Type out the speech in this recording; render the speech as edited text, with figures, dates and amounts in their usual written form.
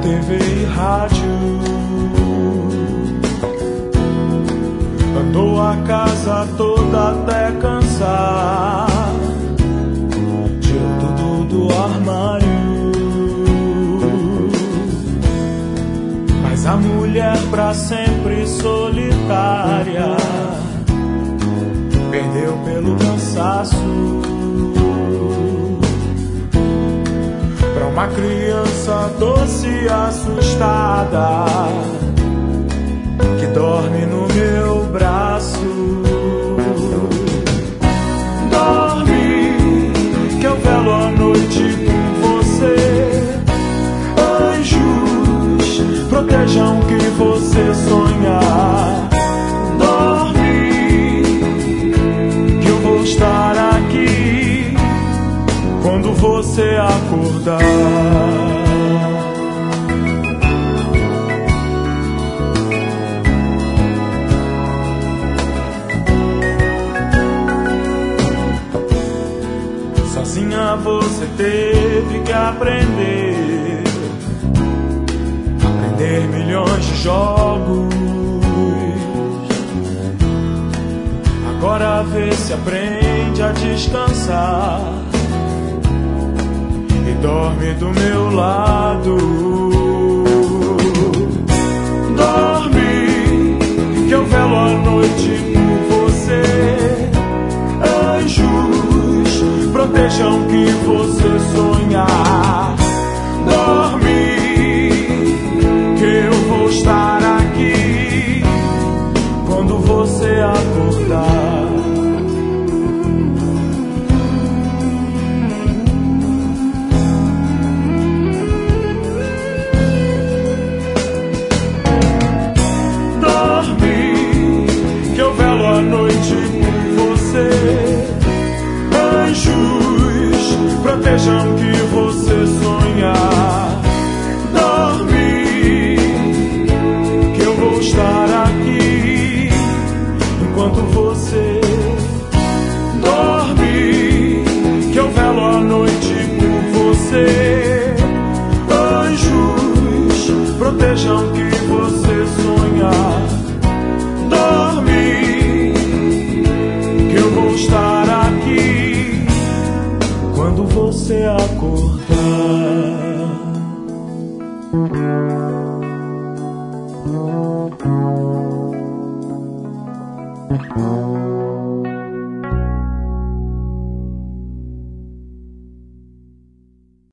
TV e rádio. Andou a casa toda até cansar, tirou tudo do armário. Mas a mulher pra sempre solitária perdeu pelo cansaço. Pra uma criança doce e assustada que dorme no meu braço. Dorme, que eu velo a noite com você. Anjos, protejam o que você sonhar. Dorme, que eu vou estar aqui quando você acordar. Sozinha você teve que aprender milhões de jogos. Agora vê se aprende a descansar e dorme do meu lado. Dorme, que eu velo a noite por você. Anjos, protejam o que você sonhar. Dorme, que eu vou estar aqui quando você acordar. A noite por você. Anjos, protejam o que você sonhar. Dorme, que eu vou estar aqui enquanto você dorme, que eu velo a noite por você. Anjos, protejam o que você sonhar. Dorme, estar aqui quando você acordar.